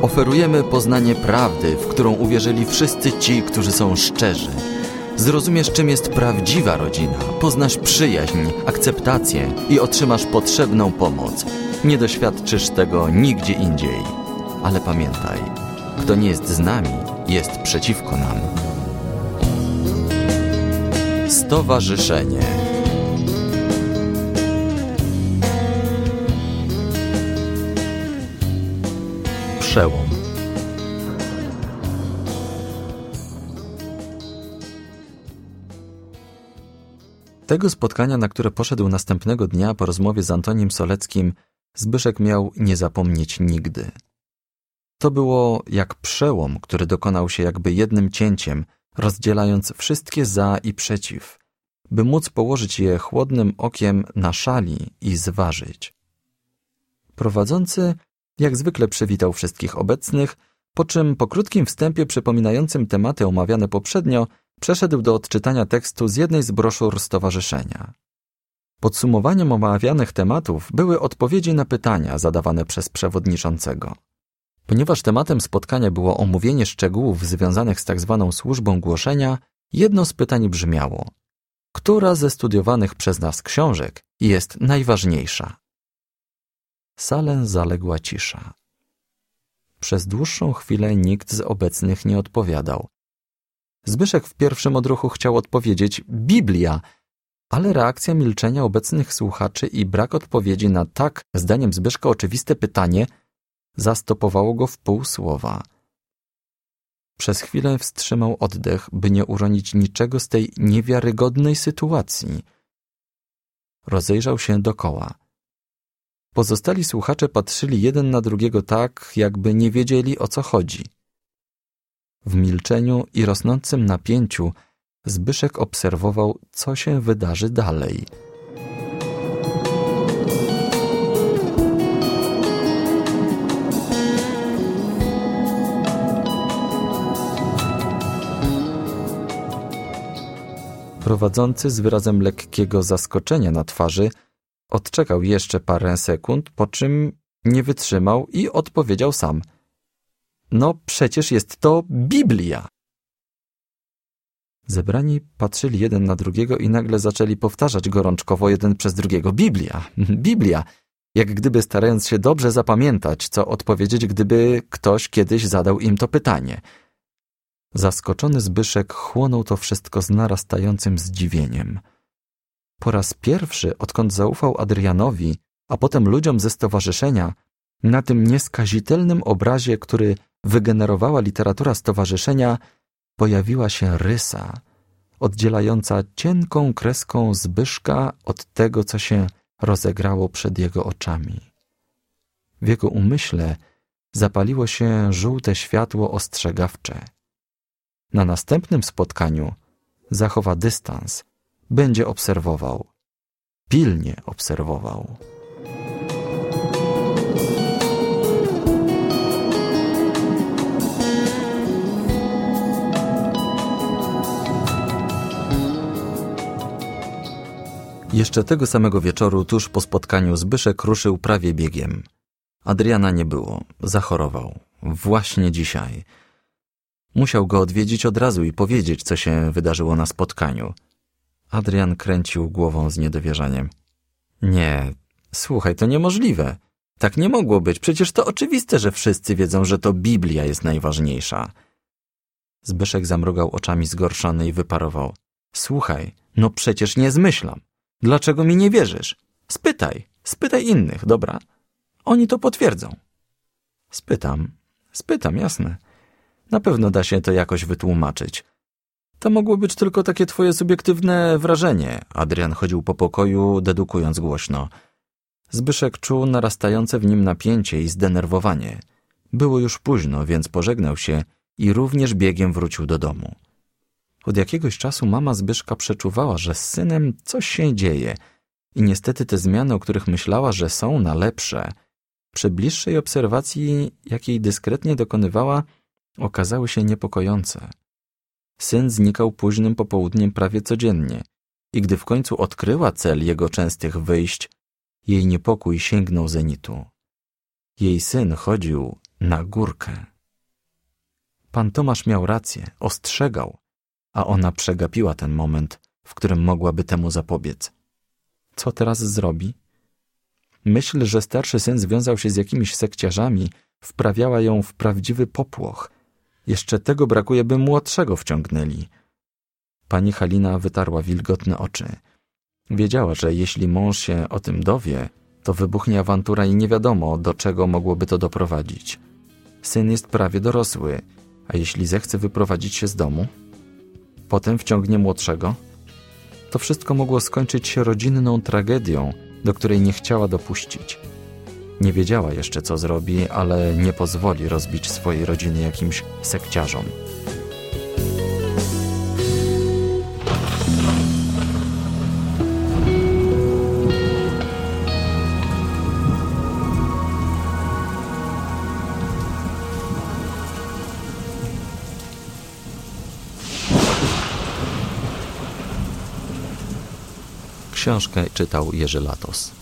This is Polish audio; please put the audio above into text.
Oferujemy poznanie prawdy, w którą uwierzyli wszyscy ci, którzy są szczerzy. Zrozumiesz, czym jest prawdziwa rodzina, poznasz przyjaźń, akceptację i otrzymasz potrzebną pomoc. Nie doświadczysz tego nigdzie indziej. Ale pamiętaj, kto nie jest z nami, jest przeciwko nam. Stowarzyszenie. Przełom. Tego spotkania, na które poszedł następnego dnia po rozmowie z Antonim Soleckim, Zbyszek miał nie zapomnieć nigdy. To było jak przełom, który dokonał się jakby jednym cięciem, rozdzielając wszystkie za i przeciw, by móc położyć je chłodnym okiem na szali i zważyć. Prowadzący jak zwykle przywitał wszystkich obecnych, po czym po krótkim wstępie przypominającym tematy omawiane poprzednio przeszedł do odczytania tekstu z jednej z broszur stowarzyszenia. Podsumowaniem omawianych tematów były odpowiedzi na pytania zadawane przez przewodniczącego. Ponieważ tematem spotkania było omówienie szczegółów związanych z tzw. służbą głoszenia, jedno z pytań brzmiało: która ze studiowanych przez nas książek jest najważniejsza? Salę zaległa cisza. Przez dłuższą chwilę nikt z obecnych nie odpowiadał. Zbyszek w pierwszym odruchu chciał odpowiedzieć Biblia, ale reakcja milczenia obecnych słuchaczy i brak odpowiedzi na tak, zdaniem Zbyszka, oczywiste pytanie zastopowało go w pół słowa. Przez chwilę wstrzymał oddech, by nie uronić niczego z tej niewiarygodnej sytuacji. Rozejrzał się dokoła. Pozostali słuchacze patrzyli jeden na drugiego tak, jakby nie wiedzieli, o co chodzi. W milczeniu i rosnącym napięciu Zbyszek obserwował, co się wydarzy dalej. Prowadzący z wyrazem lekkiego zaskoczenia na twarzy odczekał jeszcze parę sekund, po czym nie wytrzymał i odpowiedział sam: no przecież jest to Biblia. Zebrani patrzyli jeden na drugiego i nagle zaczęli powtarzać gorączkowo jeden przez drugiego: Biblia, Biblia, jak gdyby starając się dobrze zapamiętać, co odpowiedzieć, gdyby ktoś kiedyś zadał im to pytanie. Zaskoczony Zbyszek chłonął to wszystko z narastającym zdziwieniem. Po raz pierwszy, odkąd zaufał Adrianowi, a potem ludziom ze stowarzyszenia, na tym nieskazitelnym obrazie, który wygenerowała literatura stowarzyszenia, pojawiła się rysa, oddzielająca cienką kreską Zbyszka od tego, co się rozegrało przed jego oczami. W jego umyśle zapaliło się żółte światło ostrzegawcze. Na następnym spotkaniu zachowa dystans, będzie obserwował, pilnie obserwował. Jeszcze tego samego wieczoru, tuż po spotkaniu, Zbyszek ruszył prawie biegiem. Adriana nie było, zachorował. Właśnie dzisiaj. Musiał go odwiedzić od razu i powiedzieć, co się wydarzyło na spotkaniu. Adrian kręcił głową z niedowierzaniem. Nie, słuchaj, to niemożliwe. Tak nie mogło być, przecież to oczywiste, że wszyscy wiedzą, że to Biblia jest najważniejsza. Zbyszek zamrugał oczami zgorszony i wyparował. Słuchaj, no przecież nie zmyślam. Dlaczego mi nie wierzysz? Spytaj innych, dobra? Oni to potwierdzą. Spytam, jasne. Na pewno da się to jakoś wytłumaczyć. To mogło być tylko takie twoje subiektywne wrażenie. Adrian chodził po pokoju, dedukując głośno. Zbyszek czuł narastające w nim napięcie i zdenerwowanie. Było już późno, więc pożegnał się i również biegiem wrócił do domu. Od jakiegoś czasu mama Zbyszka przeczuwała, że z synem coś się dzieje i niestety te zmiany, o których myślała, że są na lepsze, przy bliższej obserwacji, jakiej dyskretnie dokonywała, okazały się niepokojące. Syn znikał późnym popołudniem prawie codziennie i gdy w końcu odkryła cel jego częstych wyjść, jej niepokój sięgnął zenitu. Jej syn chodził na górkę. Pan Tomasz miał rację, ostrzegał, a ona przegapiła ten moment, w którym mogłaby temu zapobiec. Co teraz zrobi? Myśl, że starszy syn związał się z jakimiś sekciarzami, wprawiała ją w prawdziwy popłoch. Jeszcze tego brakuje, by młodszego wciągnęli. Pani Halina wytarła wilgotne oczy. Wiedziała, że jeśli mąż się o tym dowie, to wybuchnie awantura i nie wiadomo, do czego mogłoby to doprowadzić. Syn jest prawie dorosły, a jeśli zechce wyprowadzić się z domu? Potem wciągnie młodszego? To wszystko mogło skończyć się rodzinną tragedią, do której nie chciała dopuścić. Nie wiedziała jeszcze, co zrobi, ale nie pozwoli rozbić swojej rodziny jakimś sekciarzom. Książkę czytał Jerzy Latos.